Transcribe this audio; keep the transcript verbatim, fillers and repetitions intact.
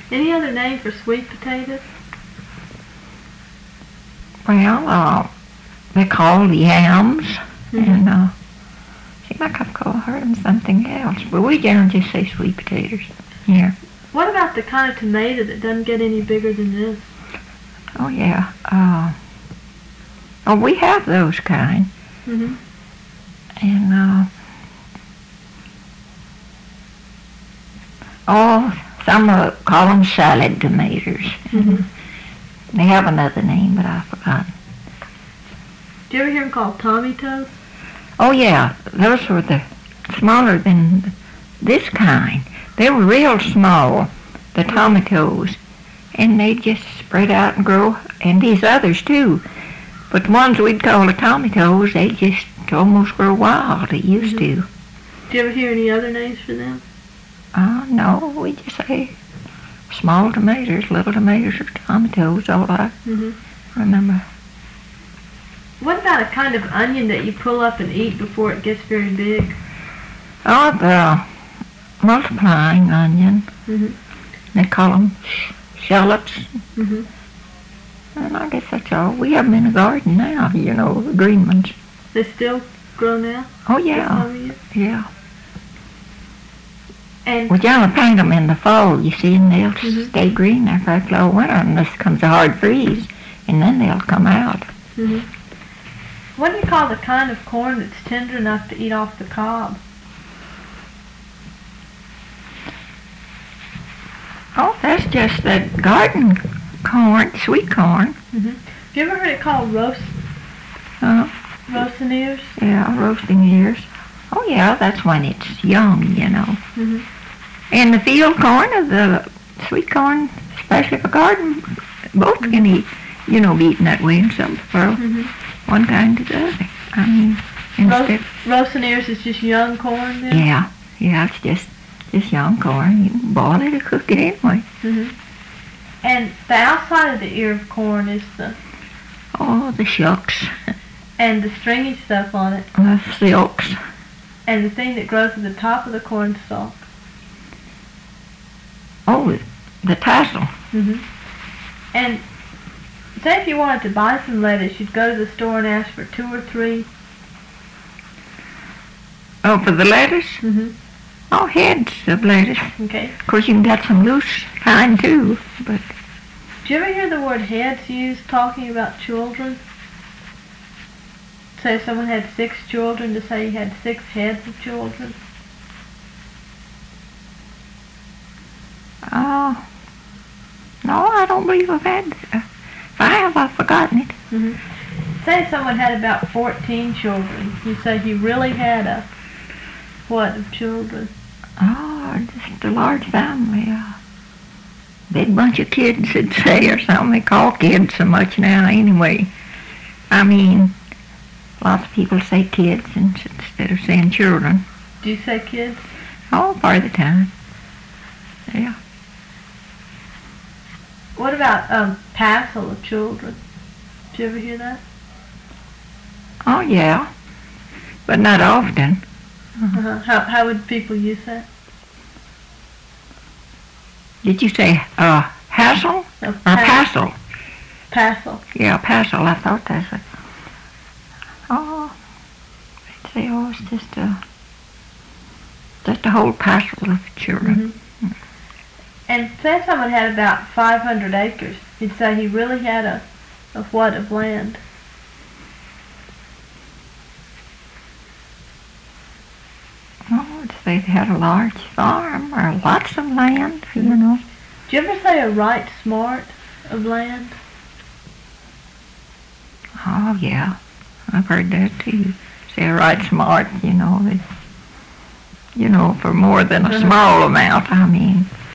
Any other name for sweet potatoes? Well, uh, they're called yams, Mhm. and uh, seems like I've called heard them something else, but we generally just say sweet potatoes. Yeah. What about the kind of tomato that doesn't get any bigger than this? Oh yeah. Uh, oh, we have those kind, Mm-hmm. and uh, oh, some uh, call them salad tomatoes. Mm-hmm. They have another name, but I've forgotten. Do you ever hear them called tomatoes? Oh yeah, those were the smaller than this kind. They were real small, the tomatoes, and they just spread out and grow, and these others too. But the ones we'd call the tomatoes, they just almost grow wild. They used Mhm. to. Do you ever hear any other names for them? Uh, no, we just say small tomatoes, little tomatoes, or tomatoes, all I Mm-hmm. remember. What about a kind of onion that you pull up and eat before it gets very big? Oh, the multiplying onion. Mm-hmm. They call them sh- shallots. Mm-hmm. And I guess that's all. We have them in the garden now, you know, the green ones. They still grow now? Oh, This yeah, time of year? yeah. And We generally plant them in the fall, you see, and they'll Mhm. stay green after a little winter unless comes a hard freeze, and then they'll come out. hmm what do you call the kind of corn that's tender enough to eat off the cob? Oh, that's just that garden corn, sweet corn. Mm-hmm. Have you ever heard it called roast, Uh, roasting yeah, roasting ears. Oh, yeah, that's when it's young, you know. Mm-hmm. And the field corn or the sweet corn, especially for garden, both can eat, you know, be eaten that way, and some prefer Mm-hmm. one kind to the other. I mean, instead, Roasting ears is just young corn then? yeah, yeah, it's just, just young corn. You can boil it or cook it anyway. Mm-hmm. And the outside of the ear of corn is the, Oh, the shucks, and the stringy stuff on it, the silks. and the thing that grows at the top of the corn stalk. Oh, the tassel. Mm-hmm. And say if you wanted to buy some lettuce, you'd go to the store and ask for two or three. Oh, for the lettuce? Mm-hmm. Oh, heads of lettuce. Okay. Of course, you can get some loose kind too, but Do you ever hear the word heads used talking about children? Say if someone had six children, to say he had six heads of children. oh, no, I don't believe I've had. Uh, if I have, I've forgotten it. Mm-hmm. Say if someone had about fourteen children, you say he really had a what of children? Oh, just a large family. Uh, big bunch of kids, they'd say, or something. They call kids so much now anyway. I mean, lots of people say kids instead of saying children. Do you say kids? Oh, part of the time. Yeah. What about um passel of children? Did you ever hear that? Oh, yeah. But not often. Uh-huh. How how would people use that? Did you say uh, hassle No, or pass- passel? Passel. Yeah, passel. I thought that's it. Oh, they'd say, oh, it's just a, just a whole passel of children. Mm-hmm. And say someone had about five hundred acres, you'd say he really had a, a what of land? Oh, I'd say they had a large farm or lots of land, you know. Do you ever say a right smart of land? Oh, yeah. I've heard that too. Say right smart, you know. They, you know, for more than a Uh-huh. small amount, I mean.